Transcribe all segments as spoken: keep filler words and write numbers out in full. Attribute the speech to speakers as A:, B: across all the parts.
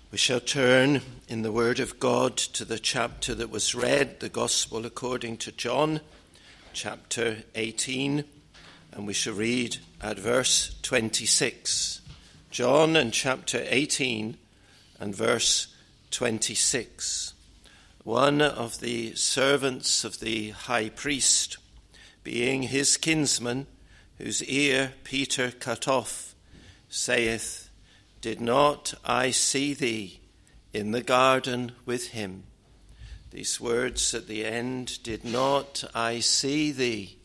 A: We shall turn in the Word of God to the chapter that was read, the Gospel according to John, chapter eighteen, and we shall read at verse twenty-six. John and chapter eighteen and verse twenty-six. One of the servants of the high priest, being his kinsman, whose ear Peter cut off, saith, Did not I see thee in the garden with him? These words at the end, did not I see thee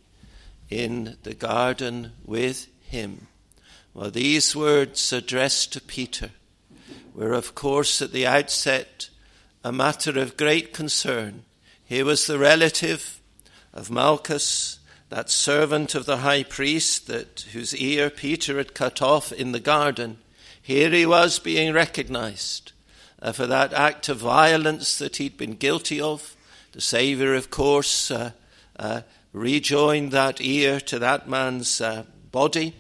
A: in the garden with him? Well, these words addressed to Peter were, of course, at the outset a matter of great concern. He was the relative of Malchus, that servant of the high priest that whose ear Peter had cut off in the garden. Here he was being recognized uh, for that act of violence that he'd been guilty of. The Saviour, of course, uh, uh, rejoined that ear to that man's uh, body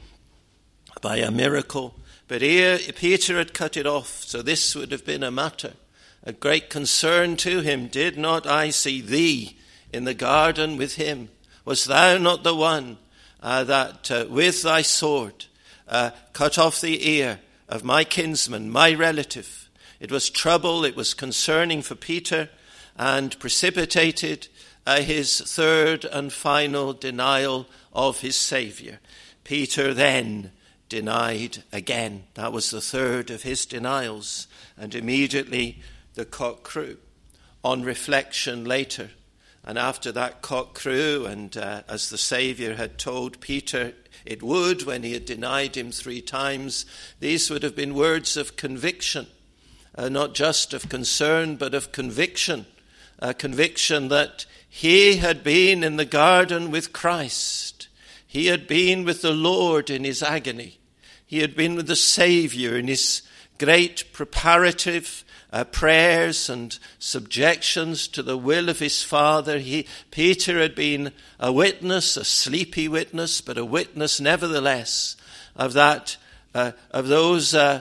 A: by a miracle. But here Peter had cut it off, so this would have been a matter, a great concern to him. Did not I see thee in the garden with him? Was thou not the one uh, that uh, with thy sword uh, cut off the ear of my kinsman, my relative? It was trouble, it was concerning for Peter, and precipitated uh, his third and final denial of his Saviour. Peter then denied again. That was the third of his denials, and immediately the cock crew. On reflection later, and after that cock crew, and uh, as the Saviour had told Peter it would when he had denied him three times, these would have been words of conviction, uh, not just of concern, but of conviction, a conviction that he had been in the garden with Christ. He had been with the Lord in his agony. He had been with the Saviour in his great preparative Uh, prayers and subjections to the will of his Father. He, Peter had been a witness, a sleepy witness, but a witness nevertheless of that, uh, of those uh,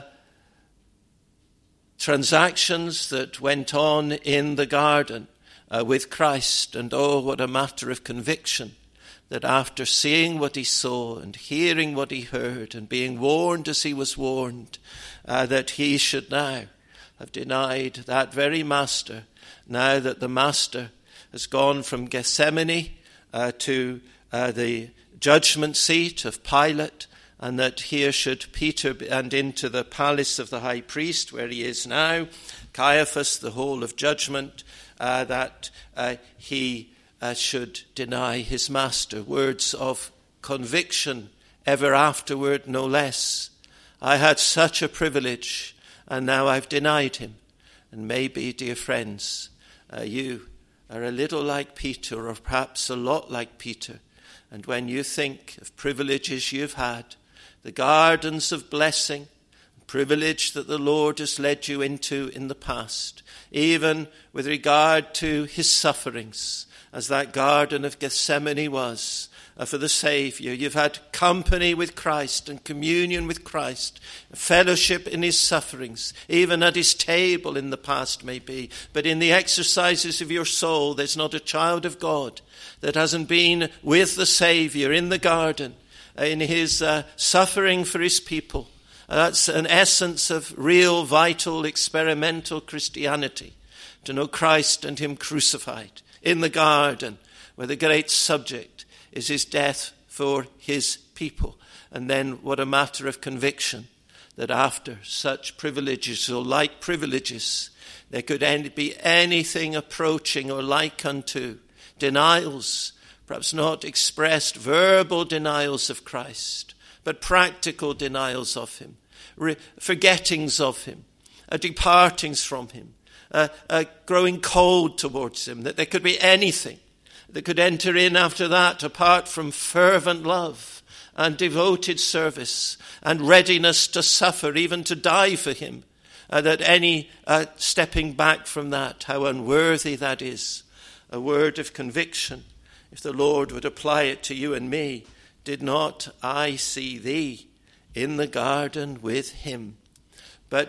A: transactions that went on in the garden uh, with Christ. And oh, what a matter of conviction that after seeing what he saw and hearing what he heard and being warned as he was warned, uh, that he should now have denied that very master, now that the master has gone from Gethsemane uh, to uh, the judgment seat of Pilate, and that here should Peter be, and into the palace of the high priest where he is now, Caiaphas, the hall of judgment, uh, that uh, he uh, should deny his master. Words of conviction ever afterward, no less. I had such a privilege, and now I've denied him. And maybe, dear friends, uh, you are a little like Peter, or perhaps a lot like Peter. And when you think of privileges you've had, the gardens of blessing, privilege that the Lord has led you into in the past, even with regard to his sufferings, as that garden of Gethsemane was, Uh, for the Saviour. You've had company with Christ and communion with Christ, fellowship in his sufferings, even at his table in the past maybe. But in the exercises of your soul, there's not a child of God that hasn't been with the Saviour in the garden, uh, in his uh, suffering for his people. Uh, that's an essence of real, vital, experimental Christianity, to know Christ and him crucified in the garden, where the great subject is his death for his people. And then what a matter of conviction that after such privileges, or like privileges, there could be anything approaching or like unto denials, perhaps not expressed verbal denials of Christ, but practical denials of him, re- forgettings of him, uh, departings from him, uh, uh, growing cold towards him, that there could be anything that could enter in after that apart from fervent love and devoted service and readiness to suffer, even to die for him, uh, that any uh, stepping back from that, how unworthy that is. A word of conviction, if the Lord would apply it to you and me. Did not I see thee in the garden with him? But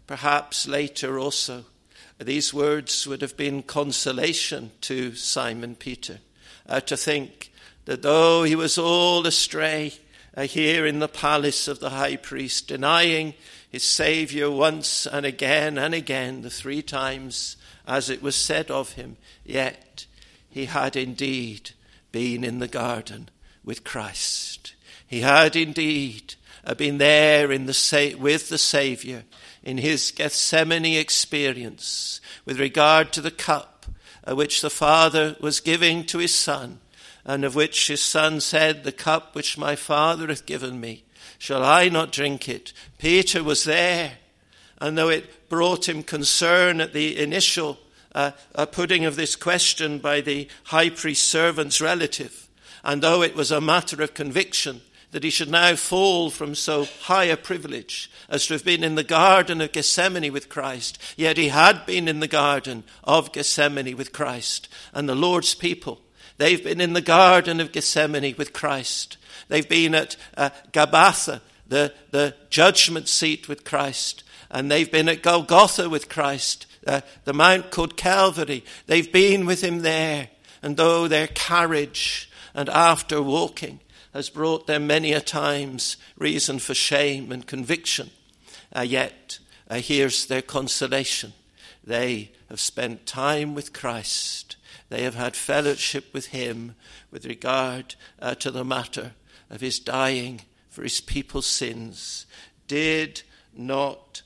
A: perhaps later also, these words would have been consolation to Simon Peter, uh, to think that though he was all astray uh, here in the palace of the high priest, denying his Saviour once and again and again, the three times as it was said of him, yet he had indeed been in the garden with Christ. He had indeed uh, been there in the sa- with the Saviour in his Gethsemane experience with regard to the cup uh, which the Father was giving to his Son, and of which his Son said, "The cup which my Father hath given me, shall I not drink it?" Peter was there, and though it brought him concern at the initial uh, uh, putting of this question by the high priest's servant's relative, and though it was a matter of conviction that he should now fall from so high a privilege as to have been in the Garden of Gethsemane with Christ, yet he had been in the Garden of Gethsemane with Christ. And the Lord's people, they've been in the Garden of Gethsemane with Christ. They've been at uh, Gabbatha, the, the judgment seat with Christ. And they've been at Golgotha with Christ, uh, the mount called Calvary. They've been with him there. And though their carriage and after walking has brought them many a times reason for shame and conviction, uh, yet uh, here's their consolation. They have spent time with Christ. They have had fellowship with him with regard uh, to the matter of his dying for his people's sins. Did not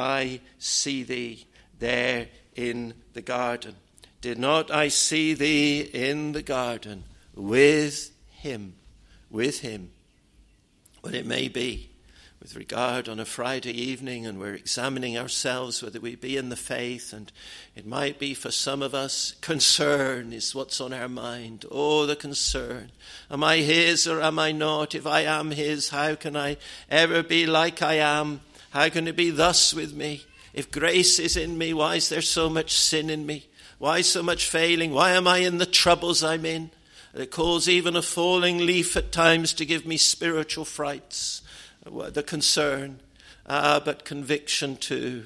A: I see thee there in the garden? Did not I see thee in the garden with him? With him. Well, it may be with regard on a Friday evening and we're examining ourselves whether we be in the faith, and it might be for some of us concern is what's on our mind. Oh, the concern. Am I his or am I not? If I am his, how can I ever be like I am? How can it be thus with me? If grace is in me, why is there so much sin in me? Why so much failing? Why am I in the troubles I'm in? It calls even a falling leaf at times to give me spiritual frights. The concern, ah, but conviction too.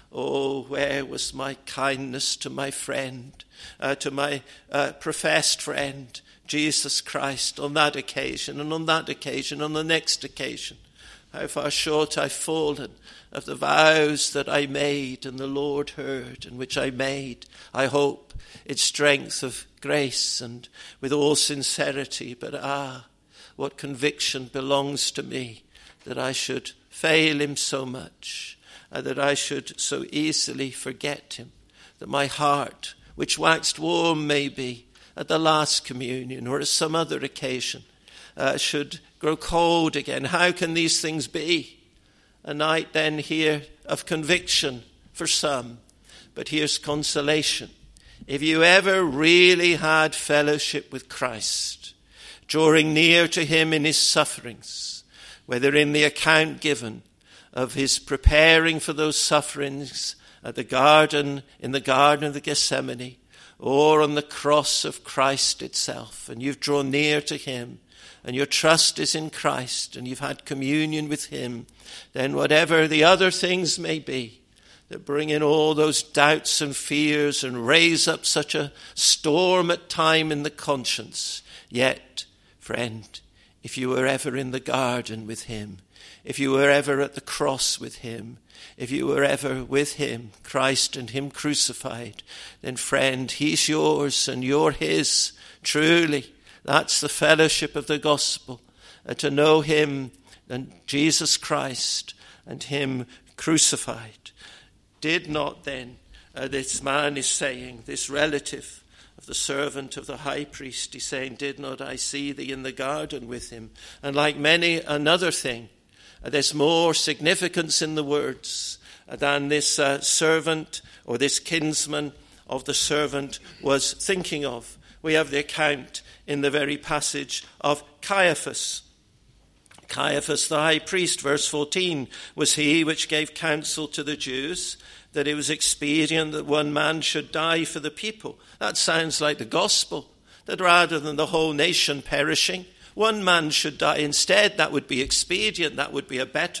A: Oh, where was my kindness to my friend, uh, to my uh, professed friend, Jesus Christ, on that occasion, and on that occasion, on the next occasion? How far short I've fallen of the vows that I made and the Lord heard, and which I made, I hope, in strength of grace and with all sincerity. But ah, what conviction belongs to me that I should fail him so much, and that I should so easily forget him, that my heart, which waxed warm maybe at the last communion or at some other occasion, uh, should grow cold again. How can these things be? A night then here of conviction for some, but here's consolation. If you ever really had fellowship with Christ, drawing near to him in his sufferings, whether in the account given of his preparing for those sufferings at the garden, in the Garden of the Gethsemane, or on the cross of Christ itself, and you've drawn near to him, and your trust is in Christ, and you've had communion with him, then whatever the other things may be that bring in all those doubts and fears and raise up such a storm at time in the conscience, yet, friend, if you were ever in the garden with him, if you were ever at the cross with him, if you were ever with him, Christ and him crucified, then friend, he's yours and you're his. Truly, that's the fellowship of the gospel, uh, to know him and Jesus Christ and him crucified. Did not then, uh, this man is saying, this relative of the servant of the high priest, he's saying, did not I see thee in the garden with him? And like many another thing, uh, there's more significance in the words uh, than this uh, servant or this kinsman of the servant was thinking of. We have the account in the very passage of Caiaphas. Caiaphas the high priest, verse fourteen, was he which gave counsel to the Jews that it was expedient that one man should die for the people. That sounds like the gospel, that rather than the whole nation perishing, one man should die instead. That would be expedient. That would be a better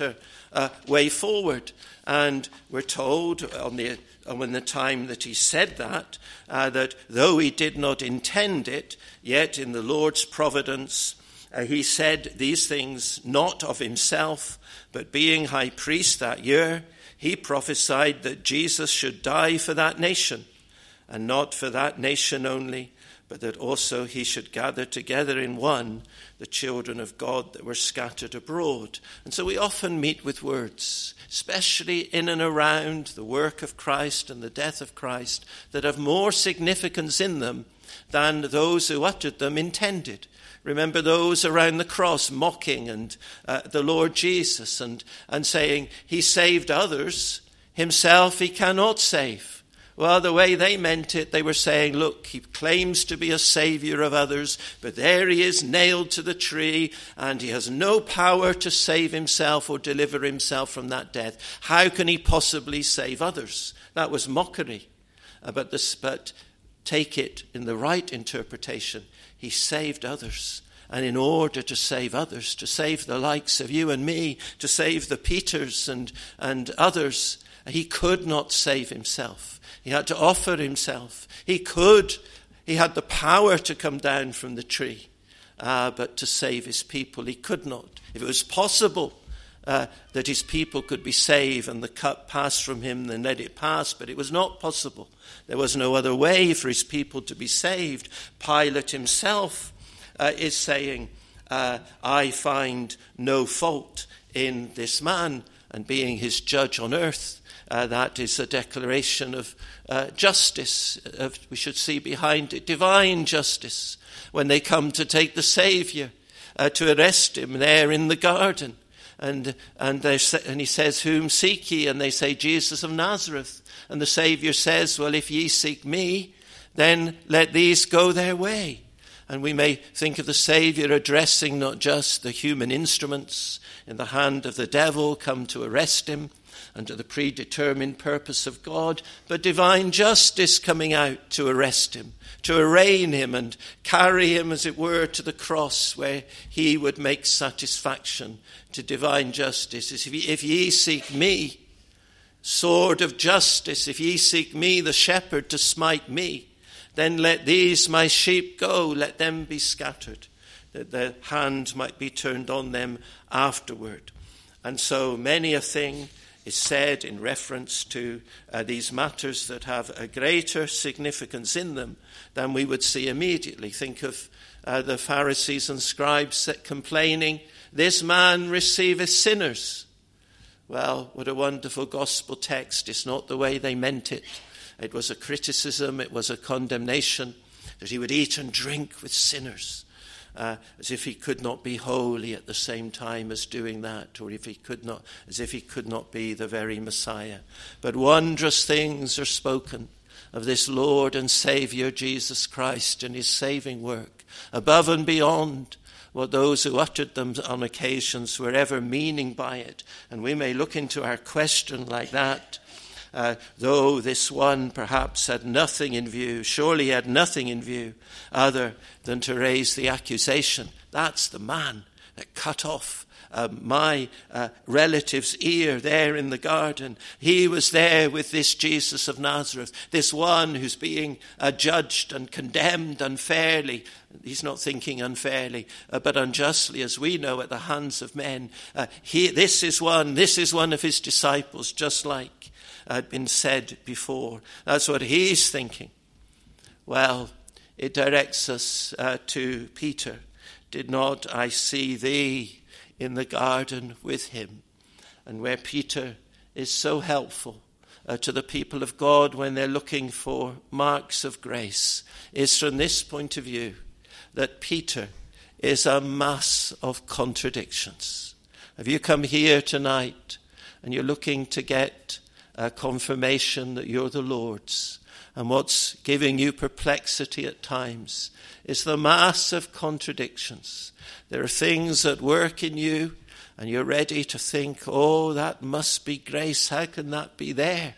A: uh, way forward. And we're told on the when the time that he said that, uh, that though he did not intend it, yet in the Lord's providence, uh, he said these things not of himself, but being high priest that year, he prophesied that Jesus should die for that nation, and not for that nation only, but that also he should gather together in one the children of God that were scattered abroad. And so we often meet with words, especially in and around the work of Christ and the death of Christ, that have more significance in them than those who uttered them intended. Remember those around the cross mocking and uh, the Lord Jesus and, and saying he saved others, himself he cannot save. Well, the way they meant it, they were saying, look, he claims to be a savior of others, but there he is nailed to the tree, and he has no power to save himself or deliver himself from that death. How can he possibly save others? That was mockery. Uh, but, this, but take it in the right interpretation. He saved others. And in order to save others, to save the likes of you and me, to save the Peters and, and others, he could not save himself. He had to offer himself. He could, he had the power to come down from the tree, uh, but to save his people, he could not. If it was possible uh, that his people could be saved and the cup passed from him, then let it pass, but it was not possible. There was no other way for his people to be saved. Pilate himself uh, is saying, uh, I find no fault in this man, and being his judge on earth, Uh, that is a declaration of uh, justice. Of, we should see behind it divine justice. When they come to take the Saviour, uh, to arrest him there in the garden. And and, and he says, whom seek ye? And they say, Jesus of Nazareth. And the Saviour says, well, if ye seek me, then let these go their way. And we may think of the Saviour addressing not just the human instruments in the hand of the devil come to arrest him, under the predetermined purpose of God, but divine justice coming out to arrest him, to arraign him and carry him, as it were, to the cross where he would make satisfaction to divine justice. If ye, if ye seek me, sword of justice, if ye seek me, the shepherd, to smite me, then let these my sheep go, let them be scattered, that the hand might be turned on them afterward. And so many a thing is said in reference to uh, these matters that have a greater significance in them than we would see immediately. Think of uh, the Pharisees and scribes complaining, this man receiveth sinners. Well, what a wonderful gospel text. It's not the way they meant it. It was a criticism, it was a condemnation, that he would eat and drink with sinners. Uh, as if he could not be holy at the same time as doing that, or if he could not, as if he could not be the very Messiah. But wondrous things are spoken of this Lord and Saviour Jesus Christ and his saving work, above and beyond what those who uttered them on occasions were ever meaning by it. And we may look into our question like that. Uh, though this one perhaps had nothing in view, surely he had nothing in view other than to raise the accusation. That's the man that cut off uh, my uh, relative's ear there in the garden. He was there with this Jesus of Nazareth, this one who's being uh, judged and condemned unfairly. He's not thinking unfairly, uh, but unjustly, as we know, at the hands of men. Uh, he, this is one, this is one of his disciples, just like had been said before. That's what he's thinking. Well, it directs us uh, to Peter. Did not I see thee in the garden with him? And where Peter is so helpful uh, to the people of God when they're looking for marks of grace is from this point of view, that Peter is a mass of contradictions. Have you come here tonight and you're looking to get a confirmation that you're the Lord's, and what's giving you perplexity at times is the mass of contradictions. There are things at work in you and you're ready to think, oh, that must be grace. How can that be there?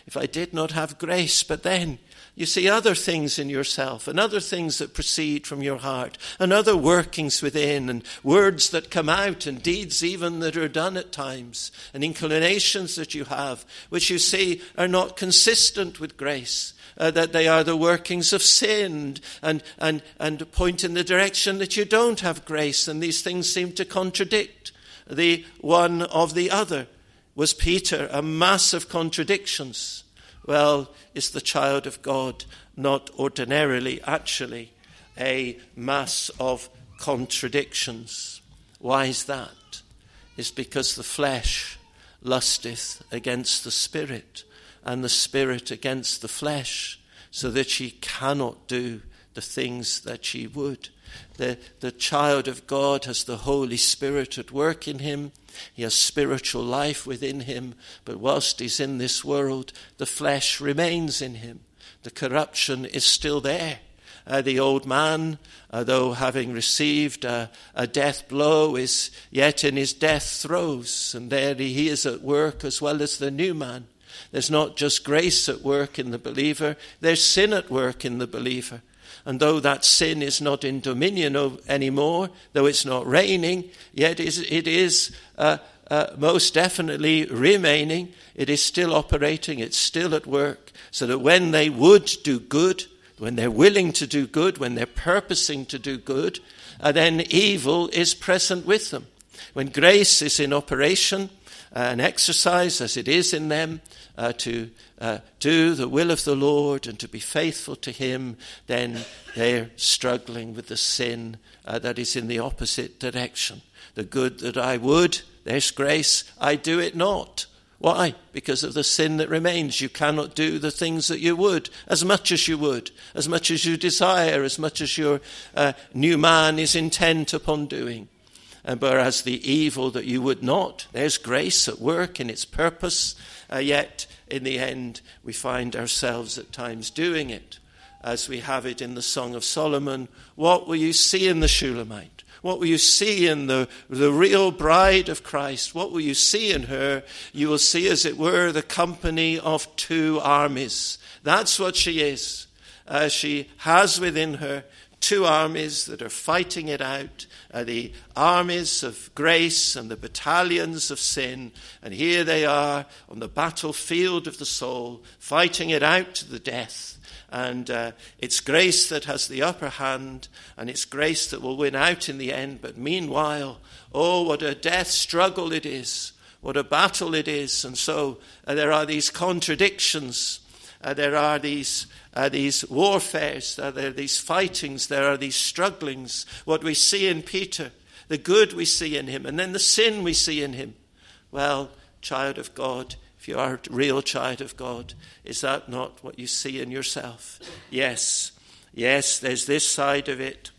A: if I did not have grace. But then you see other things in yourself and other things that proceed from your heart and other workings within and words that come out and deeds even that are done at times and inclinations that you have, which you see are not consistent with grace. Uh, that they are the workings of sin and, and, and point in the direction that you don't have grace, and these things seem to contradict the one of the other. Was Peter a mass of contradictions? Well, is the child of God not ordinarily actually a mass of contradictions? Why is that? It's because the flesh lusteth against the spirit, and the spirit against the flesh, so that ye cannot do the things that ye would. The, the child of God has the Holy Spirit at work in him. He has spiritual life within him, but whilst he's in this world, the flesh remains in him. The corruption is still there. Uh, the old man, uh, though having received a, a death blow, is yet in his death throes, and there he is at work as well as the new man. There's not just grace at work in the believer, there's sin at work in the believer. And though that sin is not in dominion anymore, though it's not reigning, yet it is uh, uh, most definitely remaining. It is still operating, it's still at work, so that when they would do good, when they're willing to do good, when they're purposing to do good, uh, then evil is present with them. When grace is in operation, uh, and exercise as it is in them, uh, to uh, do the will of the Lord and to be faithful to him, then they're struggling with the sin uh, that is in the opposite direction. The good that I would, there's grace, I do it not. Why? Because of the sin that remains. You cannot do the things that you would, as much as you would, as much as you desire, as much as your uh, new man is intent upon doing. And whereas the evil that you would not, there's grace at work in its purpose, uh, yet in the end we find ourselves at times doing it. As we have it in the Song of Solomon, what will you see in the Shulamite? What will you see in the, the real bride of Christ? What will you see in her? You will see, as it were, the company of two armies. That's what she is. Uh, she has within her two armies that are fighting it out, uh, the armies of grace and the battalions of sin. And here they are on the battlefield of the soul, fighting it out to the death. And uh, it's grace that has the upper hand, and it's grace that will win out in the end. But meanwhile, oh, what a death struggle it is, what a battle it is. And so uh, there are these contradictions, uh, there are these uh, these warfares, uh, there are these fightings, there are these strugglings. What we see in Peter, the good we see in him, and then the sin we see in him. Well, child of God, if you are a real child of God, is that not what you see in yourself? Yes, yes, there's this side of it.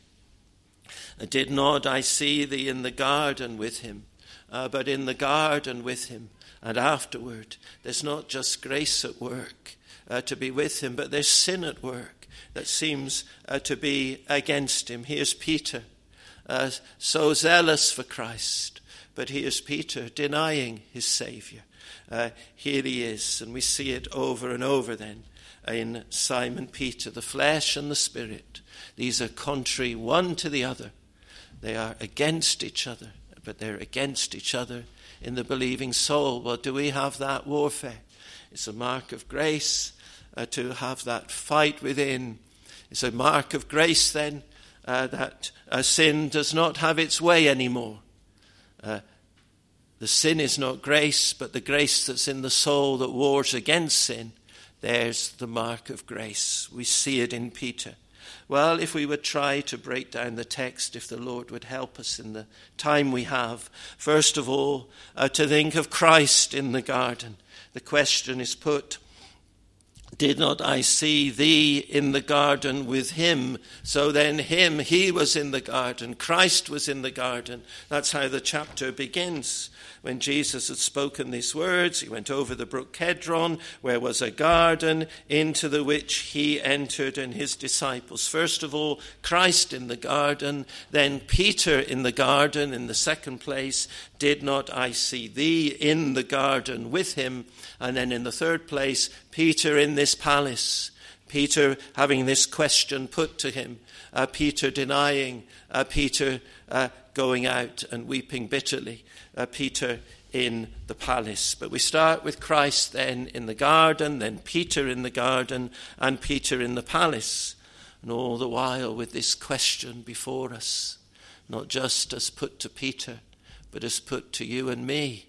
A: Did not I see thee in the garden with him? Uh, but in the garden with him and afterward, there's not just grace at work uh, to be with him, but there's sin at work that seems uh, to be against him. Here's Peter, uh, so zealous for Christ, but here's Peter denying his Saviour. Uh, here he is, and we see it over and over then in Simon Peter, the flesh and the spirit. These are contrary one to the other. They are against each other, but they're against each other in the believing soul. Well, do we have that warfare? It's a mark of grace uh, to have that fight within. It's a mark of grace then uh, that uh, sin does not have its way anymore. Uh, The sin is not grace, but the grace that's in the soul that wars against sin. There's the mark of grace. We see it in Peter. Well, if we would try to break down the text, if the Lord would help us in the time we have, first of all, uh, to think of Christ in the garden. The question is put, Did not I see thee in the garden with him? So then him, he was in the garden. Christ was in the garden. That's how the chapter begins. When Jesus had spoken these words, he went over the brook Kedron, where was a garden, into the which he entered and his disciples. First of all, Christ in the garden, then Peter in the garden in the second place. Did not I see thee in the garden with him? And then in the third place, Peter in this palace. Peter having this question put to him. Uh, Peter denying. Uh, Peter uh, going out and weeping bitterly. Uh, Peter in the palace. But we start with Christ then in the garden, then Peter in the garden, and Peter in the palace. And all the while with this question before us, not just as put to Peter, but as put to you and me.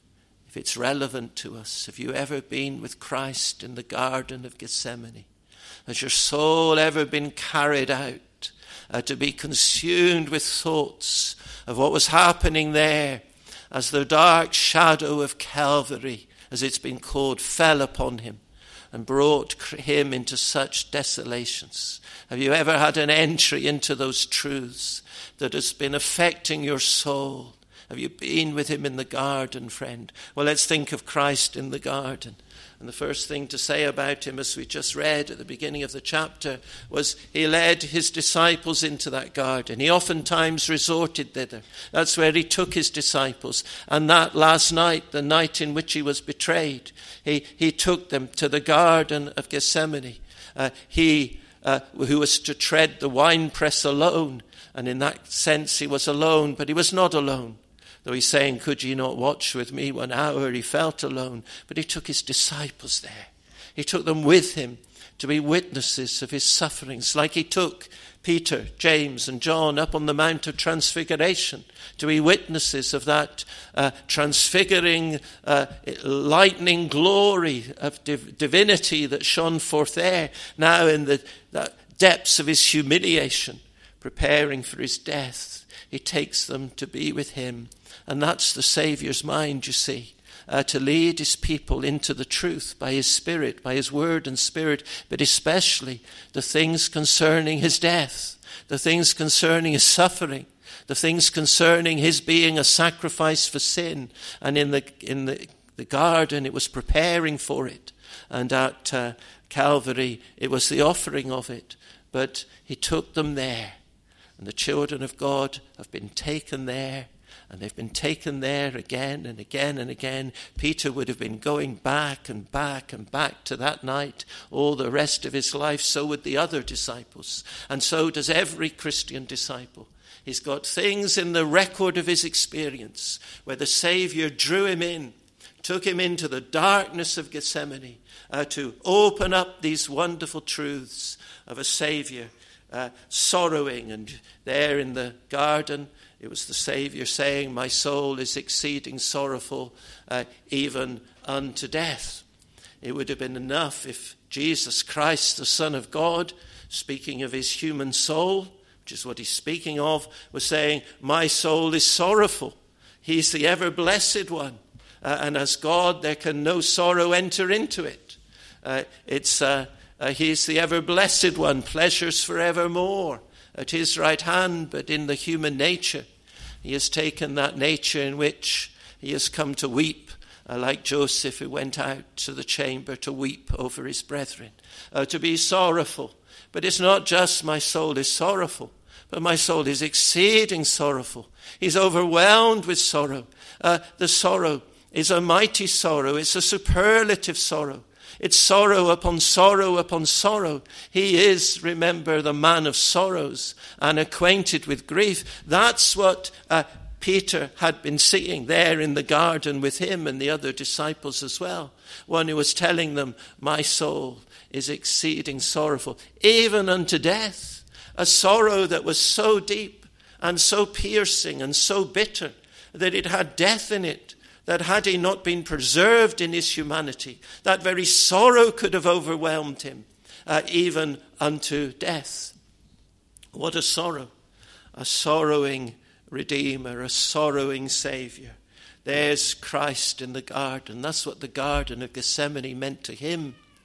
A: If it's relevant to us, have you ever been with Christ in the Garden of Gethsemane? Has your soul ever been carried out uh, to be consumed with thoughts of what was happening there as the dark shadow of Calvary, as it's been called, fell upon him and brought him into such desolations? Have you ever had an entry into those truths that has been affecting your soul? Have you been with him in the garden, friend? Well, let's think of Christ in the garden. And the first thing to say about him, as we just read at the beginning of the chapter, was he led his disciples into that garden. He oftentimes resorted thither. That's where he took his disciples. And that last night, the night in which he was betrayed, he, he took them to the Garden of Gethsemane. Uh, he, uh, who was to tread the winepress alone. And in that sense, he was alone, but he was not alone. Though he's saying, could ye not watch with me one hour? He felt alone. But he took his disciples there. He took them with him to be witnesses of his sufferings, like he took Peter, James, and John up on the Mount of Transfiguration to be witnesses of that uh, transfiguring, uh, lightning glory of div- divinity that shone forth there, now in the, the depths of his humiliation, preparing for his death. He takes them to be with him. And that's the Saviour's mind, you see, uh, to lead his people into the truth by his Spirit, by his word and Spirit, but especially the things concerning his death, the things concerning his suffering, the things concerning his being a sacrifice for sin. And in the in the, the garden, it was preparing for it. And at uh, Calvary, it was the offering of it. But he took them there. And the children of God have been taken there. And they've been taken there again and again and again. Peter would have been going back and back and back to that night all the rest of his life. So would the other disciples. And so does every Christian disciple. He's got things in the record of his experience where the Saviour drew him in, took him into the darkness of Gethsemane uh, to open up these wonderful truths of a Saviour uh, sorrowing. And there in the garden, it was the Saviour saying, my soul is exceeding sorrowful, uh, even unto death. It would have been enough if Jesus Christ, the Son of God, speaking of his human soul, which is what he's speaking of, was saying, my soul is sorrowful. He's the ever-blessed one. Uh, and as God, there can no sorrow enter into it. Uh, it's uh, uh, he's the ever-blessed one, pleasures forevermore at his right hand, but in the human nature. He has taken that nature in which he has come to weep, uh, like Joseph who went out to the chamber to weep over his brethren, uh, to be sorrowful. But it's not just my soul is sorrowful, but my soul is exceeding sorrowful. He's overwhelmed with sorrow. Uh, the sorrow is a mighty sorrow. It's a superlative sorrow. It's sorrow upon sorrow upon sorrow. He is, remember, the man of sorrows and acquainted with grief. That's what uh, Peter had been seeing there in the garden with him and the other disciples as well. One who was telling them, my soul is exceeding sorrowful, even unto death. A sorrow that was so deep and so piercing and so bitter that it had death in it. That had he not been preserved in his humanity, that very sorrow could have overwhelmed him, uh, even unto death. What a sorrow. A sorrowing Redeemer, a sorrowing Saviour. There's Christ in the garden. That's what the Garden of Gethsemane meant to him.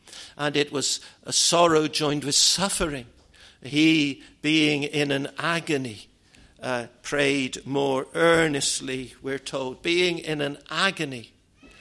A: and it was a sorrow joined with suffering. He, being in an agony, uh, prayed more earnestly, we're told. Being in an agony,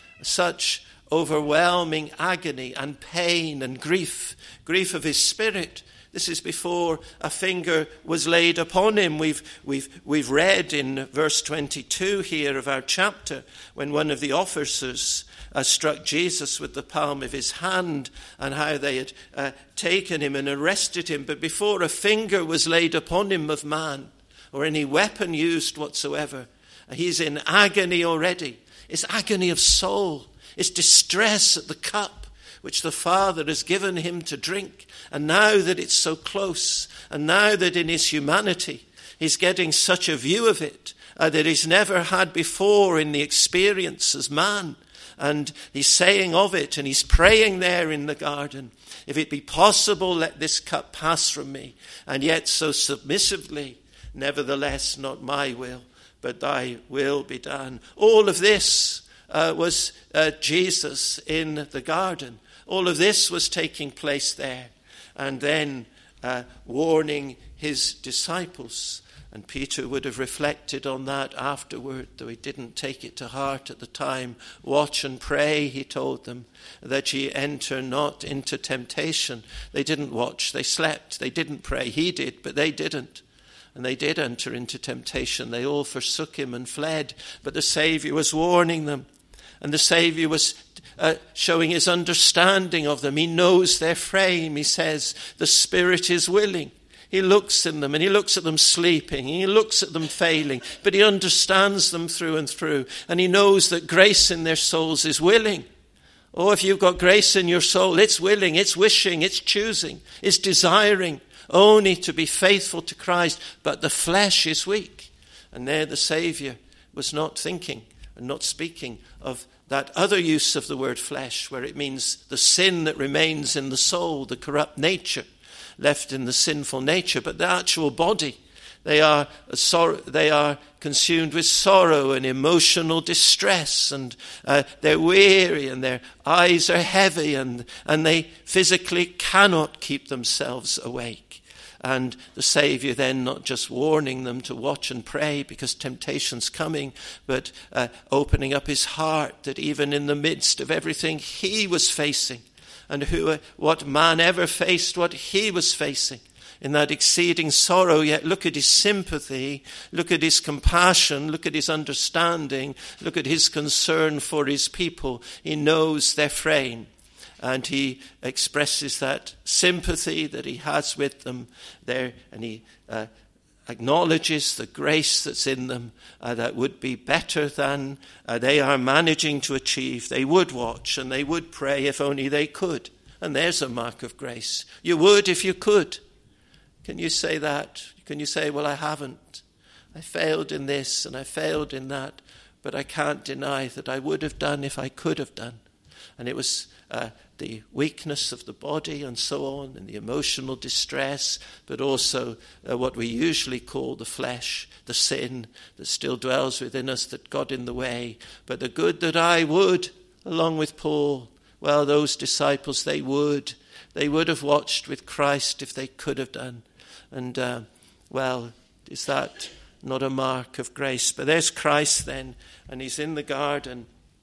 A: such overwhelming agony and pain and grief, grief of his spirit. This is before a finger was laid upon him. We've, we've, we've read in verse twenty-two here of our chapter when one of the officers uh, struck Jesus with the palm of his hand, and how they had uh, taken him and arrested him. But before a finger was laid upon him of man, or any weapon used whatsoever, he's in agony already. It's agony of soul. It's distress at the cup which the Father has given him to drink. And now that it's so close, and now that in his humanity he's getting such a view of it uh, that he's never had before in the experience as man, and he's saying of it, and he's praying there in the garden, if it be possible, let this cup pass from me. And yet so submissively, nevertheless, not my will, but thy will be done. All of this uh, was uh, Jesus in the garden. All of this was taking place there. And then uh, warning his disciples. And Peter would have reflected on that afterward, though he didn't take it to heart at the time. Watch and pray, he told them, that ye enter not into temptation. They didn't watch, they slept, they didn't pray. He did, but they didn't. And they did enter into temptation. They all forsook him and fled. But the Saviour was warning them. And the Saviour was uh, showing his understanding of them. He knows their frame. He says, the spirit is willing. He looks in them, and he looks at them sleeping. He looks at them failing. But he understands them through and through. And he knows that grace in their souls is willing. Oh, if you've got grace in your soul, it's willing, it's wishing, it's choosing, it's desiring only to be faithful to Christ. But the flesh is weak. And there the Saviour was not thinking and not speaking of that other use of the word flesh, where it means the sin that remains in the soul, the corrupt nature left in the sinful nature, but the actual body. They are sorrow, they are consumed with sorrow and emotional distress, and uh, they're weary, and their eyes are heavy, and, and they physically cannot keep themselves awake. And the Saviour then not just warning them to watch and pray because temptation's coming, but uh, opening up his heart that even in the midst of everything he was facing, and who, uh, what man ever faced what he was facing in that exceeding sorrow, yet look at his sympathy, look at his compassion, look at his understanding, look at his concern for his people. He knows their frame. And he expresses that sympathy that he has with them there, and he uh, acknowledges the grace that's in them uh, that would be better than uh, they are managing to achieve. They would watch and they would pray if only they could. And there's a mark of grace. You would if you could. Can you say that? Can you say, well, I haven't. I failed in this and I failed in that, but I can't deny that I would have done if I could have done. And it was uh, the weakness of the body and so on, and the emotional distress, but also uh, what we usually call the flesh, the sin that still dwells within us that got in the way. But the good that I would, along with Paul, well, those disciples, they would. They would have watched with Christ if they could have done. And, uh, well, is that not a mark of grace? But there's Christ then, and he's in the garden,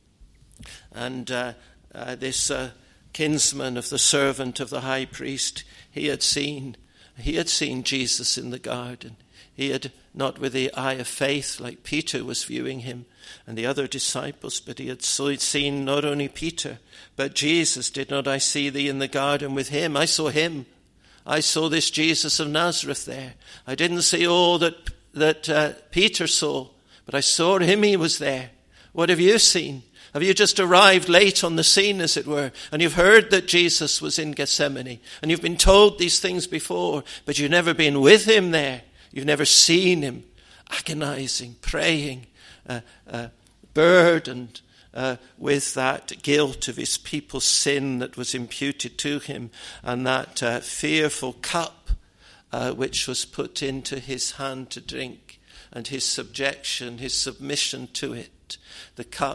A: and uh, uh, this uh, kinsman of the servant of the high priest, he had seen, he had seen Jesus in the garden. He had, not with the eye of faith like Peter was viewing him and the other disciples, but he had seen not only Peter, but Jesus. Did not I see thee in the garden with him? I saw him. I saw this Jesus of Nazareth there. I didn't see all that, that uh, Peter saw, but I saw him, he was there. What have you seen? Have you just arrived late on the scene, as it were, and you've heard that Jesus was in Gethsemane, and you've been told these things before, but you've never been with him there. You've never seen him agonizing, praying, uh, uh, burdened uh, with that guilt of his people's sin that was imputed to him, and that uh, fearful cup uh, which was put into his hand to drink, and his subjection, his submission to it. The cup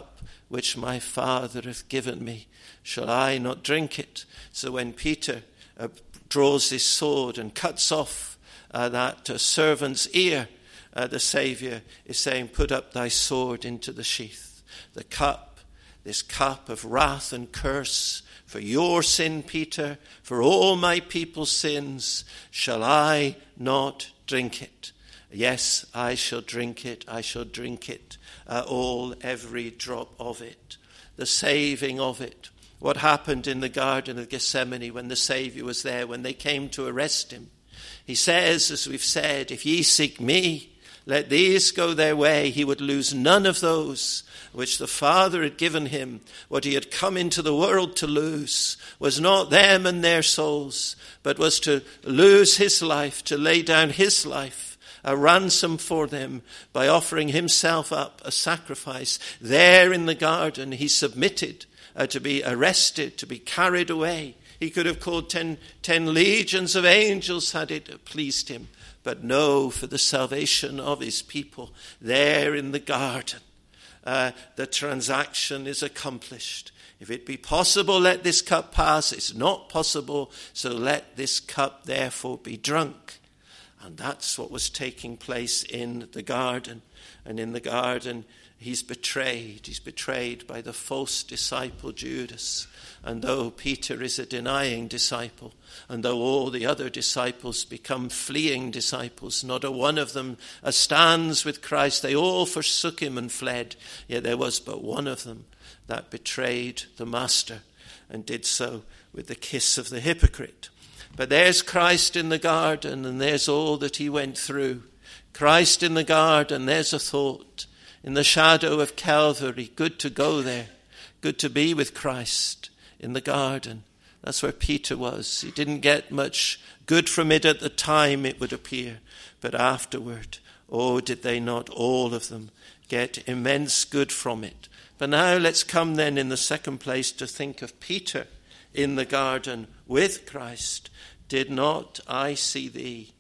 A: which my Father hath given me. Shall I not drink it? So when Peter uh, draws his sword and cuts off uh, that uh, servant's ear, uh, the Saviour is saying, put up thy sword into the sheath. The cup, this cup of wrath and curse, for your sin, Peter, for all my people's sins, shall I not drink it? Yes, I shall drink it. I shall drink it, uh, all, every drop of it, the saving of it. What happened in the Garden of Gethsemane when the Saviour was there, when they came to arrest him? He says, as we've said, if ye seek me, let these go their way. He would lose none of those which the Father had given him. What he had come into the world to lose was not them and their souls, but was to lose his life, to lay down his life, a ransom for them, by offering himself up a sacrifice. There in the garden he submitted uh, to be arrested, to be carried away. He could have called ten, ten legions of angels had it pleased him. But no, for the salvation of his people, there in the garden, uh, the transaction is accomplished. If it be possible, let this cup pass. It's not possible, so let this cup therefore be drunk. And that's what was taking place in the garden. And in the garden, he's betrayed. He's betrayed by the false disciple Judas. And though Peter is a denying disciple, and though all the other disciples become fleeing disciples, not a one of them stands with Christ. They all forsook him and fled. Yet there was but one of them that betrayed the master, and did so with the kiss of the hypocrite. But there's Christ in the garden, and there's all that he went through. Christ in the garden, there's a thought. In the shadow of Calvary, good to go there, good to be with Christ in the garden. That's where Peter was. He didn't get much good from it at the time, it would appear. But afterward, oh, did they not all of them get immense good from it. But now let's come then in the second place to think of Peter in the garden with Christ. Did not I see thee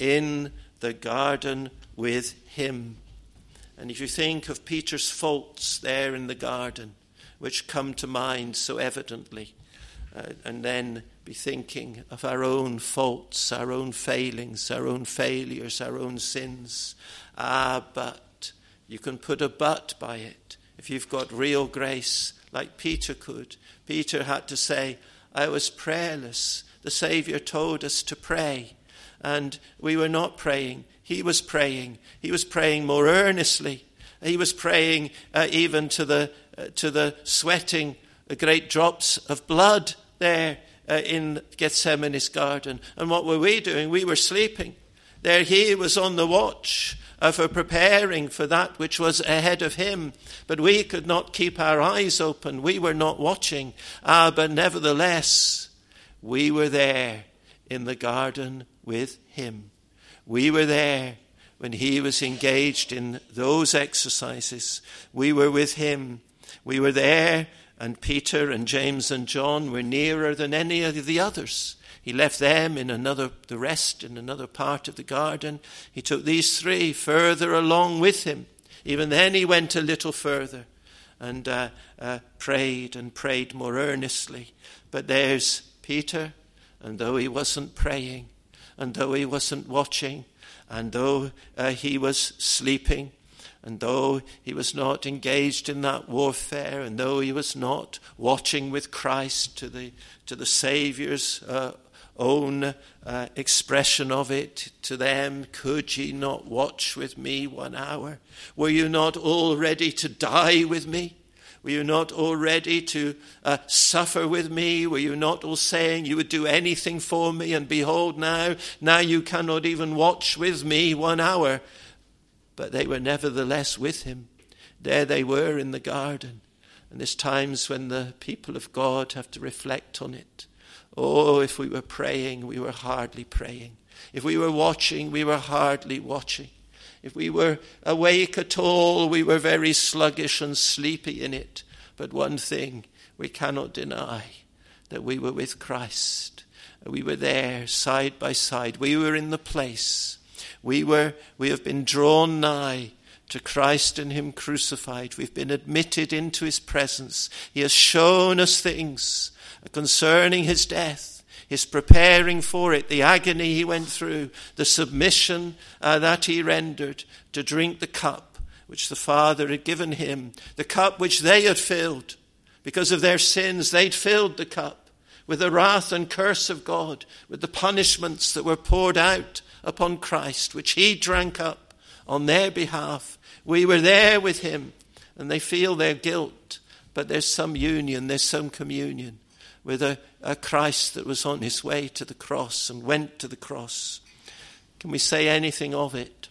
A: in the garden with him? And if you think of Peter's faults there in the garden, which come to mind so evidently, uh, and then be thinking of our own faults, our own failings, our own failures, our own sins. Ah, but you can put a but by it. If you've got real grace, like Peter could. Peter had to say, I was prayerless. The Saviour told us to pray, and we were not praying. He was praying. He was praying more earnestly. He was praying uh, even to the uh, to the sweating, the great drops of blood there uh, in Gethsemane's garden. And what were we doing? We were sleeping. There he was on the watch uh, for preparing for that which was ahead of him. But we could not keep our eyes open. We were not watching. Ah, but nevertheless, we were there in the garden with him. We were there when he was engaged in those exercises. We were with him. We were there, and Peter and James and John were nearer than any of the others. He left them in another, the rest in another part of the garden. He took these three further along with him. Even then he went a little further and uh, uh, prayed and prayed more earnestly. But there's Peter, and though he wasn't praying, and though he wasn't watching, and though uh, he was sleeping, and though he was not engaged in that warfare, and though he was not watching with Christ to the to the Saviour's uh, own uh, expression of it to them, could ye not watch with me one hour? Were you not all ready to die with me? Were you not all ready to uh, suffer with me? Were you not all saying you would do anything for me? And behold, now, now you cannot even watch with me one hour. But they were nevertheless with him. There they were in the garden. And there's times when the people of God have to reflect on it. Oh, if we were praying, we were hardly praying. If we were watching, we were hardly watching. If we were awake at all, we were very sluggish and sleepy in it. But one thing we cannot deny, that we were with Christ. We were there side by side. We were in the place. We were, we have been drawn nigh to Christ and him crucified. We've been admitted into his presence. He has shown us things concerning his death, his preparing for it, the agony he went through, the submission uh, that he rendered to drink the cup which the Father had given him, the cup which they had filled. Because of their sins, they'd filled the cup with the wrath and curse of God, with the punishments that were poured out upon Christ, which he drank up on their behalf. We were there with him, and they feel their guilt, but there's some union, there's some communion with a, a Christ that was on his way to the cross and went to the cross. Can we say anything of it?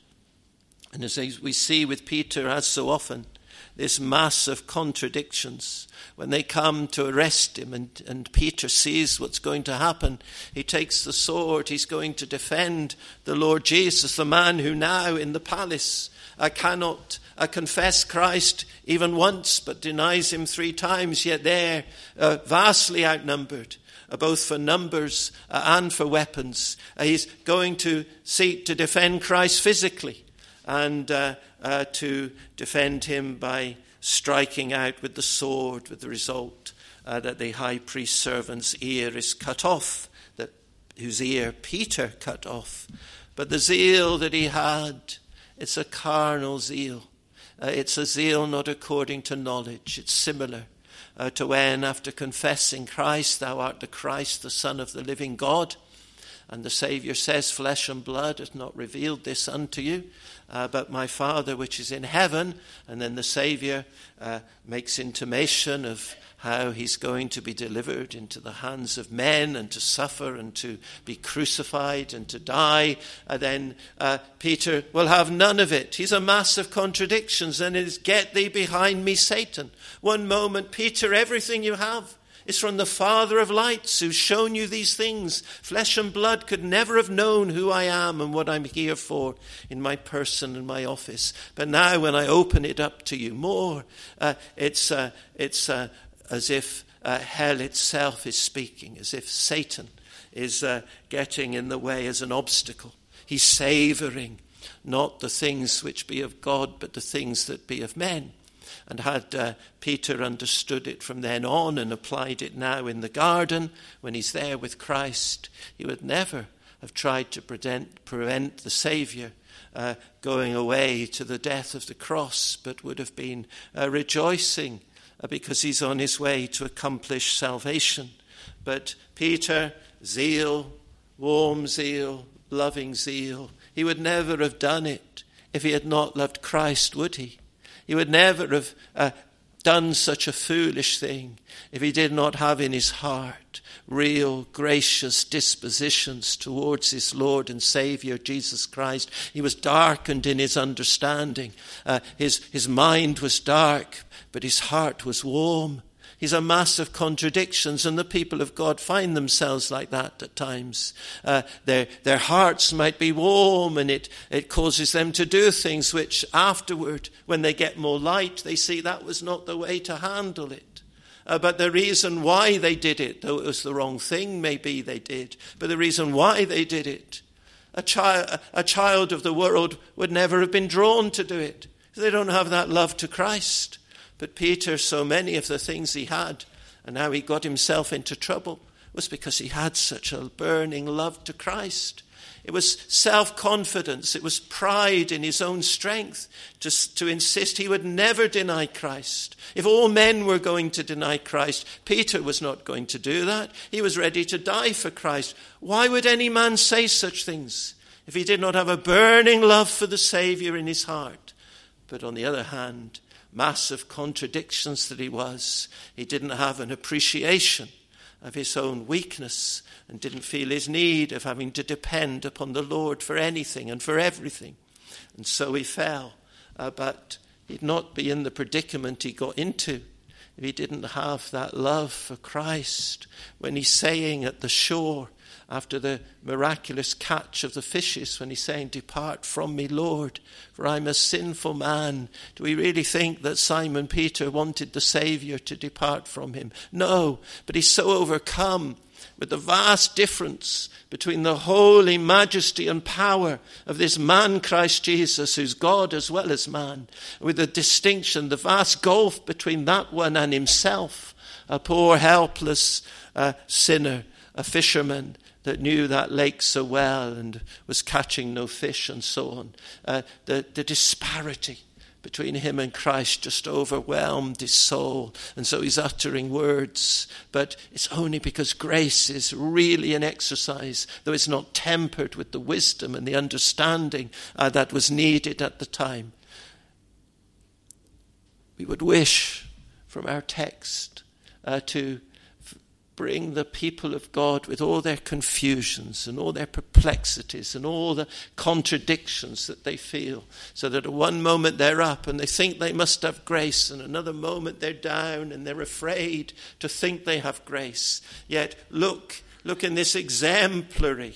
A: And as we see with Peter, as so often, this mass of contradictions. When they come to arrest him and, and Peter sees what's going to happen, he takes the sword. He's going to defend the Lord Jesus, the man who now in the palace uh, cannot uh, confess Christ even once, but denies him three times, yet they're uh, vastly outnumbered, uh, both for numbers uh, and for weapons. Uh, he's going to seek to defend Christ physically and uh, uh, to defend him by striking out with the sword, with the result uh, that the high priest's servant's ear is cut off, that whose ear Peter cut off. But the zeal that he had, it's a carnal zeal. Uh, it's a zeal not according to knowledge. It's similar uh, to when, after confessing Christ, thou art the Christ, the Son of the living God, and the Saviour says, flesh and blood hath not revealed this unto you, uh, but my Father which is in heaven. And then the Saviour uh, makes intimation of how he's going to be delivered into the hands of men and to suffer and to be crucified and to die. And then uh, Peter will have none of it. He's a mass of contradictions, and it is, get thee behind me, Satan. One moment, Peter, everything you have is from the Father of lights, who's shown you these things. Flesh and blood could never have known who I am and what I'm here for in my person and my office. But now when I open it up to you more, uh, it's uh, it's uh, as if uh, hell itself is speaking, as if Satan is uh, getting in the way as an obstacle. He's savouring not the things which be of God, but the things that be of men. And had uh, Peter understood it from then on and applied it now in the garden, when he's there with Christ, he would never have tried to prevent, prevent the Saviour uh, going away to the death of the cross, but would have been uh, rejoicing uh, because he's on his way to accomplish salvation. But Peter, zeal, warm zeal, loving zeal, he would never have done it if he had not loved Christ, would he? He would never have uh, done such a foolish thing if he did not have in his heart real gracious dispositions towards his Lord and Saviour, Jesus Christ. He was darkened in his understanding. Uh, his, his mind was dark, but his heart was warm. He's a mass of contradictions, and the people of God find themselves like that at times. Uh, their, their hearts might be warm, and it, it causes them to do things which afterward, when they get more light, they see that was not the way to handle it. Uh, but the reason why they did it, though it was the wrong thing maybe they did, but the reason why they did it, a child, a child of the world would never have been drawn to do it. They don't have that love to Christ. But Peter, so many of the things he had and how he got himself into trouble was because he had such a burning love to Christ. It was self-confidence. It was pride in his own strength to, to insist he would never deny Christ. If all men were going to deny Christ, Peter was not going to do that. He was ready to die for Christ. Why would any man say such things if he did not have a burning love for the Saviour in his heart? But on the other hand, massive contradictions that he was, he didn't have an appreciation of his own weakness and didn't feel his need of having to depend upon the Lord for anything and for everything. And so he fell. Uh, but he'd not be in the predicament he got into if he didn't have that love for Christ. When he's saying at the shore, after the miraculous catch of the fishes, when he's saying, depart from me, Lord, for I'm a sinful man. Do we really think that Simon Peter wanted the Saviour to depart from him? No, but he's so overcome with the vast difference between the holy majesty and power of this man Christ Jesus, who's God as well as man, with the distinction, the vast gulf between that one and himself, a poor helpless uh, sinner, a fisherman that knew that lake so well and was catching no fish and so on. Uh, the, the disparity between him and Christ just overwhelmed his soul. And so he's uttering words. But it's only because grace is really an exercise, though it's not tempered with the wisdom and the understanding uh, that was needed at the time. We would wish from our text uh, to bring the people of God with all their confusions and all their perplexities and all the contradictions that they feel, so that at one moment they're up and they think they must have grace, and another moment they're down and they're afraid to think they have grace. Yet look, look in this exemplary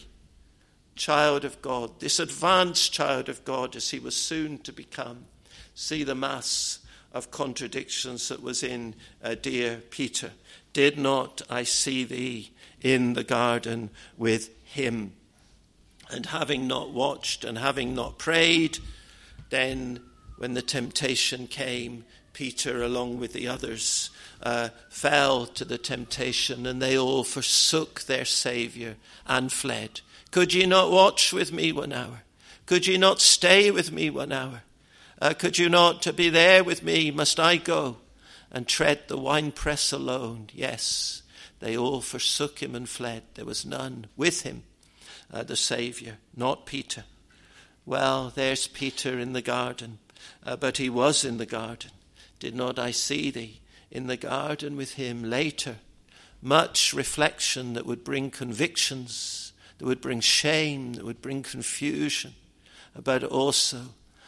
A: child of God, this advanced child of God as he was soon to become. See the mass of contradictions that was in uh, dear Peter. Did not I see thee in the garden with him? And having not watched and having not prayed, then when the temptation came, Peter, along with the others, uh, fell to the temptation, and they all forsook their Saviour and fled. Could ye not watch with me one hour? Could ye not stay with me one hour? Uh, could you not to be there with me? Must I go and tread the winepress alone? Yes, they all forsook him and fled. There was none with him, uh, the Saviour, not Peter. Well, there's Peter in the garden, uh, but he was in the garden. Did not I see thee in the garden with him? Later, much reflection that would bring convictions, that would bring shame, that would bring confusion, but also,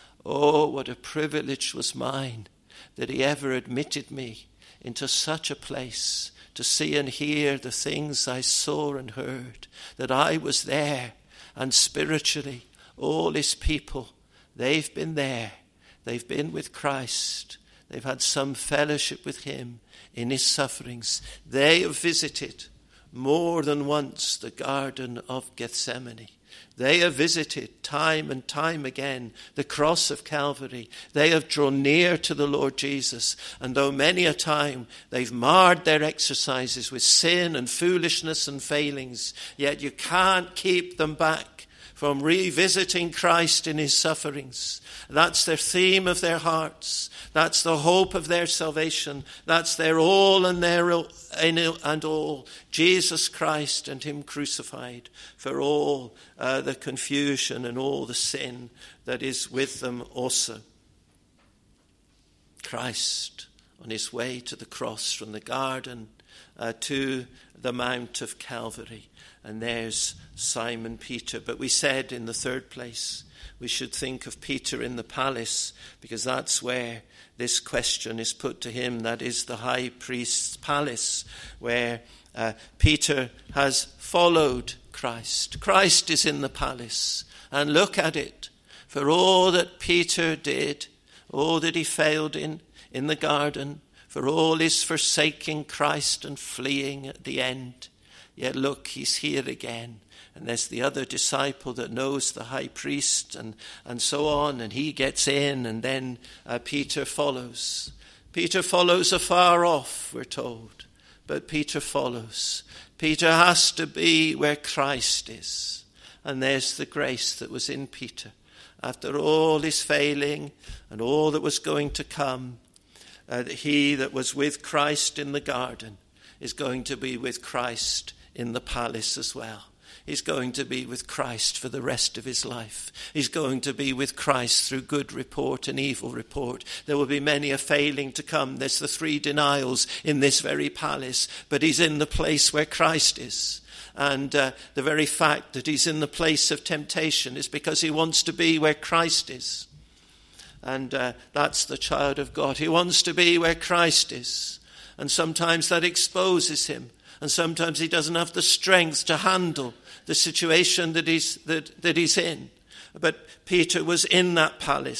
A: oh, what a privilege was mine that he ever admitted me into such a place to see and hear the things I saw and heard, that I was there, and spiritually all his people, they've been there. They've been with Christ. They've had some fellowship with him in his sufferings. They have visited more than once the Garden of Gethsemane. They have visited time and time again the cross of Calvary. They have drawn near to the Lord Jesus. And though many a time they've marred their exercises with sin and foolishness and failings, yet you can't keep them back from revisiting Christ in his sufferings. That's their theme of their hearts. That's the hope of their salvation. That's their all and their and all. Jesus Christ and him crucified for all uh, the confusion and all the sin that is with them also. Christ on his way to the cross from the garden uh, to the Mount of Calvary. And there's Simon Peter. But we said in the third place, we should think of Peter in the palace, because that's where this question is put to him. That is the high priest's palace, where uh, Peter has followed Christ. Christ is in the palace. And look at it. For all that Peter did, all that he failed in, in the garden, for all his forsaking Christ and fleeing at the end, yet look, he's here again. And there's the other disciple that knows the high priest and, and so on. And he gets in, and then uh, Peter follows. Peter follows afar off, we're told. But Peter follows. Peter has to be where Christ is. And there's the grace that was in Peter. After all his failing and all that was going to come, uh, he that was with Christ in the garden is going to be with Christ in the palace as well. He's going to be with Christ for the rest of his life. He's going to be with Christ through good report and evil report. There will be many a failing to come. There's the three denials in this very palace, but he's in the place where Christ is. And uh, the very fact that he's in the place of temptation is because he wants to be where Christ is. And uh, that's the child of God. He wants to be where Christ is. And sometimes that exposes him. And sometimes he doesn't have the strength to handle the situation that he's, that, that he's in. But Peter was in that palace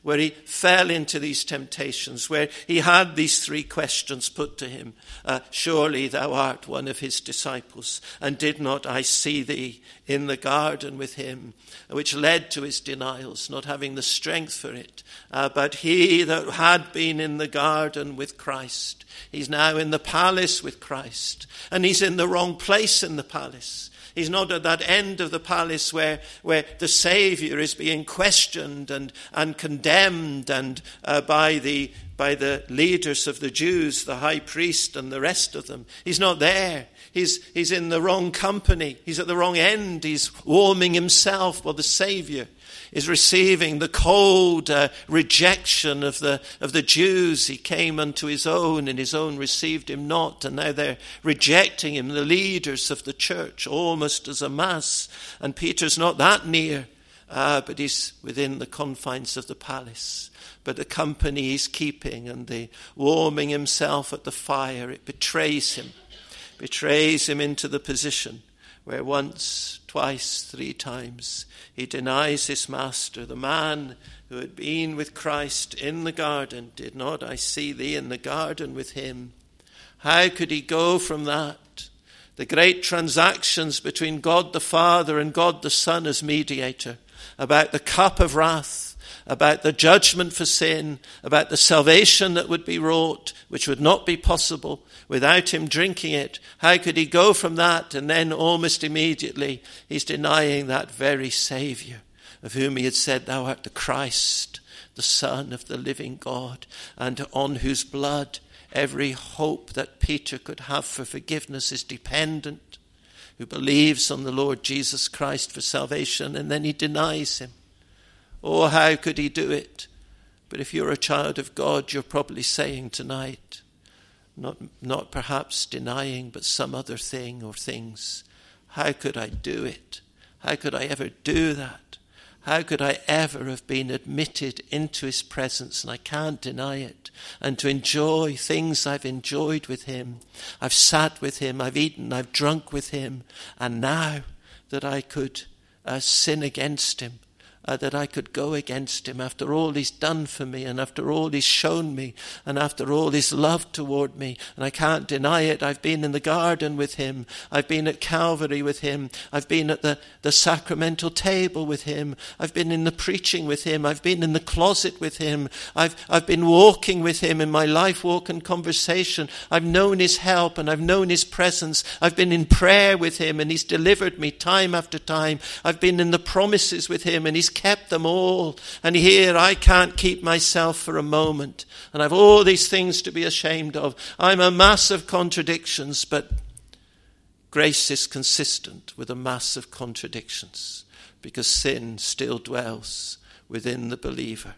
A: where he fell into these temptations, where he had these three questions put to him. Uh, Surely thou art one of his disciples, and did not I see thee in the garden with him? Which led to his denials, not having the strength for it. Uh, but he that had been in the garden with Christ, he's now in the palace with Christ, and he's in the wrong place in the palace. He's not at that end of the palace where, where the Saviour is being questioned and, and condemned and uh, by the by the leaders of the Jews, the high priest and the rest of them. He's not there. He's, he's in the wrong company. He's at the wrong end. He's warming himself while the Saviour is receiving the cold uh, rejection of the of the Jews. He came unto his own, and his own received him not. And now they're rejecting him, the leaders of the church, almost as a mass. And Peter's not that near, uh, but he's within the confines of the palace. But the company he's keeping and the warming himself at the fire, it betrays him, betrays him into the position where once, twice, three times he denies his master. The man who had been with Christ in the garden, did not I see thee in the garden with him? How could he go from that? The great transactions between God the Father and God the Son as mediator, about the cup of wrath, about the judgment for sin, about the salvation that would be wrought, which would not be possible without him drinking it. How could he go from that? And then almost immediately he's denying that very Saviour of whom he had said, thou art the Christ, the Son of the living God, and on whose blood every hope that Peter could have for forgiveness is dependent, who believes on the Lord Jesus Christ for salvation, and then he denies him. Oh, how could he do it? But if you're a child of God, you're probably saying tonight, not, not perhaps denying, but some other thing or things, how could I do it? How could I ever do that? How could I ever have been admitted into his presence? And I can't deny it. And to enjoy things I've enjoyed with him. I've sat with him, I've eaten, I've drunk with him. And now that I could uh, sin against him, Uh, that I could go against him after all he's done for me and after all he's shown me and after all his love toward me. And I can't deny it. I've been in the garden with him. I've been at Calvary with him. I've been at the, the sacramental table with him. I've been in the preaching with him. I've been in the closet with him. I've, I've been walking with him in my life walk and conversation. I've known his help and I've known his presence. I've been in prayer with him and he's delivered me time after time. I've been in the promises with him and he's kept them all. And here I can't keep myself for a moment. And I've all these things to be ashamed of. I'm a mass of contradictions, but grace is consistent with a mass of contradictions because sin still dwells within the believer.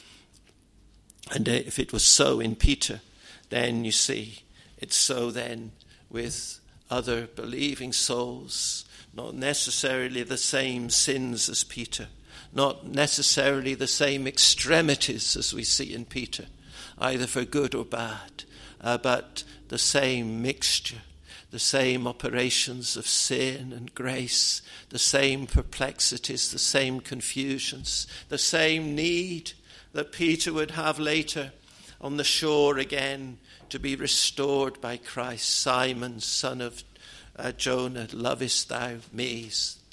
A: And if it was so in Peter, then you see, it's so then with other believing souls, not necessarily the same sins as Peter, not necessarily the same extremities as we see in Peter, either for good or bad, uh, but the same mixture, the same operations of sin and grace, the same perplexities, the same confusions, the same need that Peter would have later on the shore again to be restored by Christ. Simon, son of uh, Jonah, lovest thou me?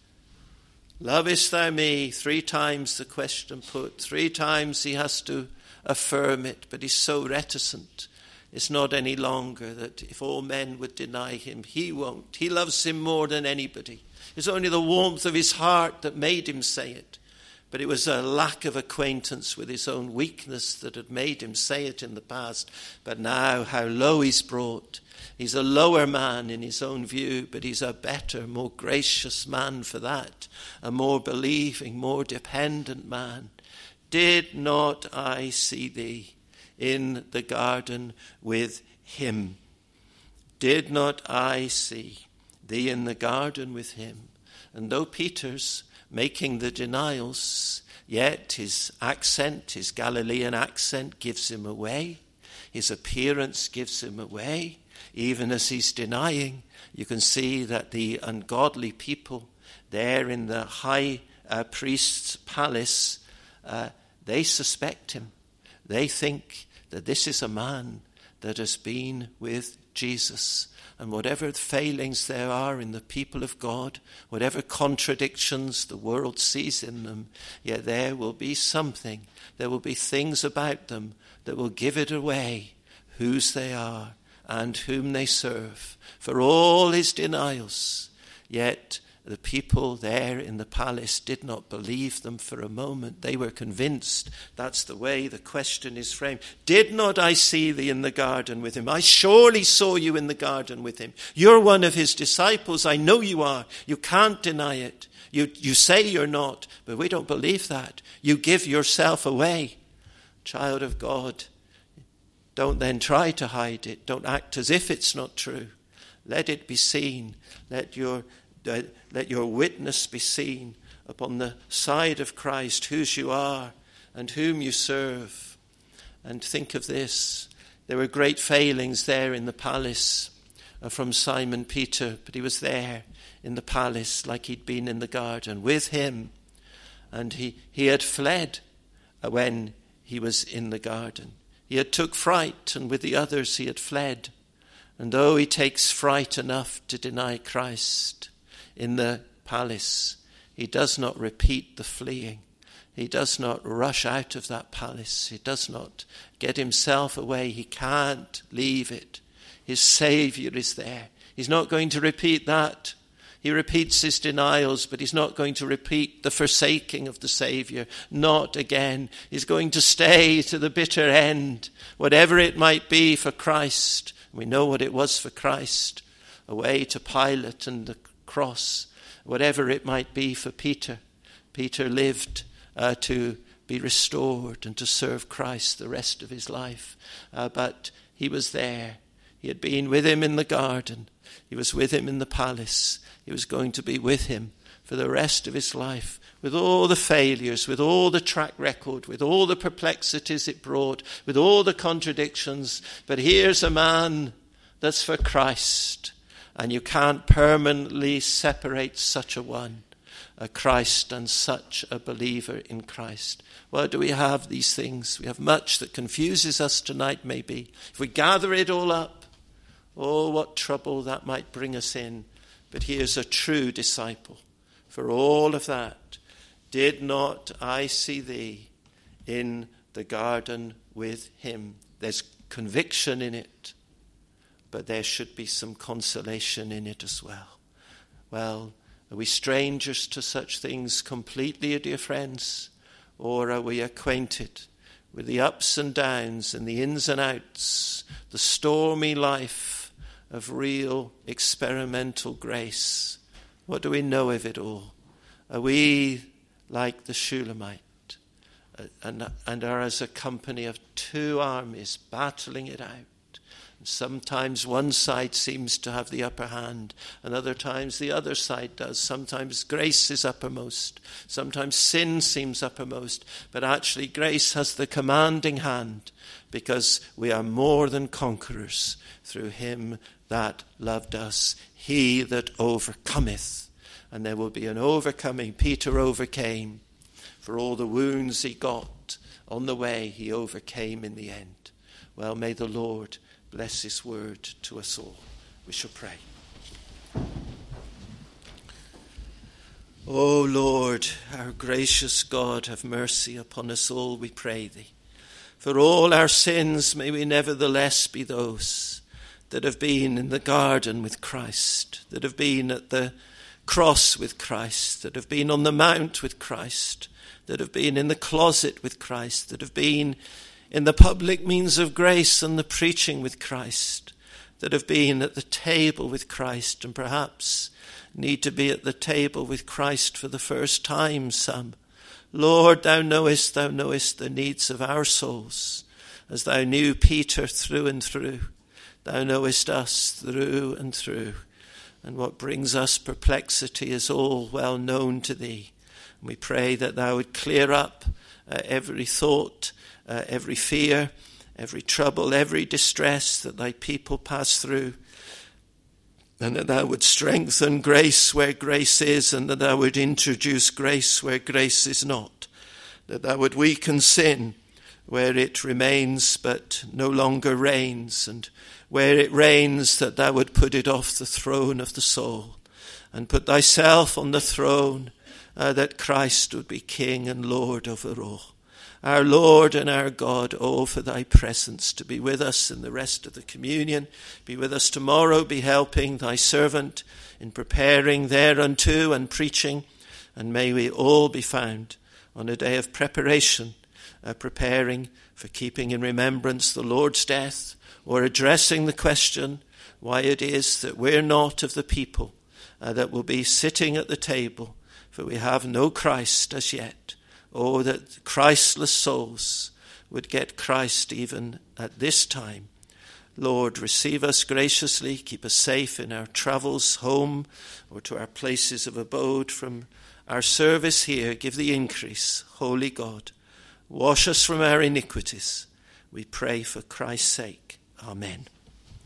A: Lovest thou me? Three times the question put. Three times he has to affirm it, but he's so reticent. It's not any longer that if all men would deny him, he won't. He loves him more than anybody. It's only the warmth of his heart that made him say it. But it was a lack of acquaintance with his own weakness that had made him say it in the past. But now, how low he's brought. He's a lower man in his own view, but he's a better, more gracious man for that. A more believing, more dependent man. Did not I see thee in the garden with him? Did not I see thee in the garden with him? And though Peter's making the denials, yet his accent, his Galilean accent, gives him away. His appearance gives him away. Even as he's denying, you can see that the ungodly people there in the high uh, priest's palace, uh, They suspect him. They think that this is a man that has been with Jesus. And whatever failings there are in the people of God, whatever contradictions the world sees in them, yet there will be something, there will be things about them that will give it away whose they are and whom they serve. For all his denials, yet the people there in the palace did not believe them for a moment. They were convinced. That's the way the question is framed. Did not I see thee in the garden with him? I surely saw you in the garden with him. You're one of his disciples. I know you are. You can't deny it. You, you say you're not, but we don't believe that. You give yourself away. Child of God, don't then try to hide it. Don't act as if it's not true. Let it be seen. Let your Let your witness be seen upon the side of Christ, whose you are and whom you serve. And think of this. There were great failings there in the palace from Simon Peter, but he was there in the palace like he'd been in the garden with him. And he, he had fled when he was in the garden. He had took fright, and with the others he had fled. And though he takes fright enough to deny Christ in the palace, he does not repeat the fleeing. He does not rush out of that palace. He does not get himself away. He can't leave it. His Saviour is there. He's not going to repeat that. He repeats his denials, but he's not going to repeat the forsaking of the Saviour. Not again. He's going to stay to the bitter end, whatever it might be for Christ. We know what it was for Christ, away to Pilate and the cross, whatever it might be for Peter. Peter lived uh, to be restored and to serve Christ the rest of his life. Uh, but he was there. He had been with him in the garden. He was with him in the palace. He was going to be with him for the rest of his life, with all the failures, with all the track record, with all the perplexities it brought, with all the contradictions. But here's a man that's for Christ. And you can't permanently separate such a one, a Christ and such a believer in Christ. Well, do we have these things? We have much that confuses us tonight, maybe. If we gather it all up, oh, what trouble that might bring us in. But here's a true disciple. For all of that, did not I see thee in the garden with him? There's conviction in it. But there should be some consolation in it as well. Well, are we strangers to such things completely, dear friends? Or are we acquainted with the ups and downs and the ins and outs, the stormy life of real experimental grace? What do we know of it all? Are we like the Shulamite and, and are as a company of two armies battling it out? Sometimes one side seems to have the upper hand, and other times the other side does. Sometimes grace is uppermost. Sometimes sin seems uppermost. But actually grace has the commanding hand, because we are more than conquerors through him that loved us, he that overcometh. And there will be an overcoming. Peter overcame. For all the wounds he got on the way, he overcame in the end. Well, may the Lord bless his word to us all. We shall pray. O Lord, our gracious God, have mercy upon us all, we pray thee. For all our sins, may we nevertheless be those that have been in the garden with Christ, that have been at the cross with Christ, that have been on the mount with Christ, that have been in the closet with Christ, that have been in the public means of grace and the preaching with Christ, that have been at the table with Christ and perhaps need to be at the table with Christ for the first time, some. Lord, thou knowest, thou knowest the needs of our souls, as thou knew Peter through and through. Thou knowest us through and through. And what brings us perplexity is all well known to thee. And we pray that thou would clear up uh, every thought, Uh, every fear, every trouble, every distress that thy people pass through, and that thou would strengthen grace where grace is, and that thou would introduce grace where grace is not, that thou would weaken sin where it remains but no longer reigns, and where it reigns that thou would put it off the throne of the soul and put thyself on the throne, uh, that Christ would be King and Lord over all. Our Lord and our God, oh, for thy presence to be with us in the rest of the communion. Be with us tomorrow, be helping thy servant in preparing thereunto and preaching, and may we all be found on a day of preparation, uh, preparing for keeping in remembrance the Lord's death, or addressing the question why it is that we're not of the people uh, that will be sitting at the table, for we have no Christ as yet. Oh, that Christless souls would get Christ even at this time. Lord, receive us graciously, keep us safe in our travels home or to our places of abode from our service here. Give the increase, Holy God. Wash us from our iniquities. We pray for Christ's sake. Amen.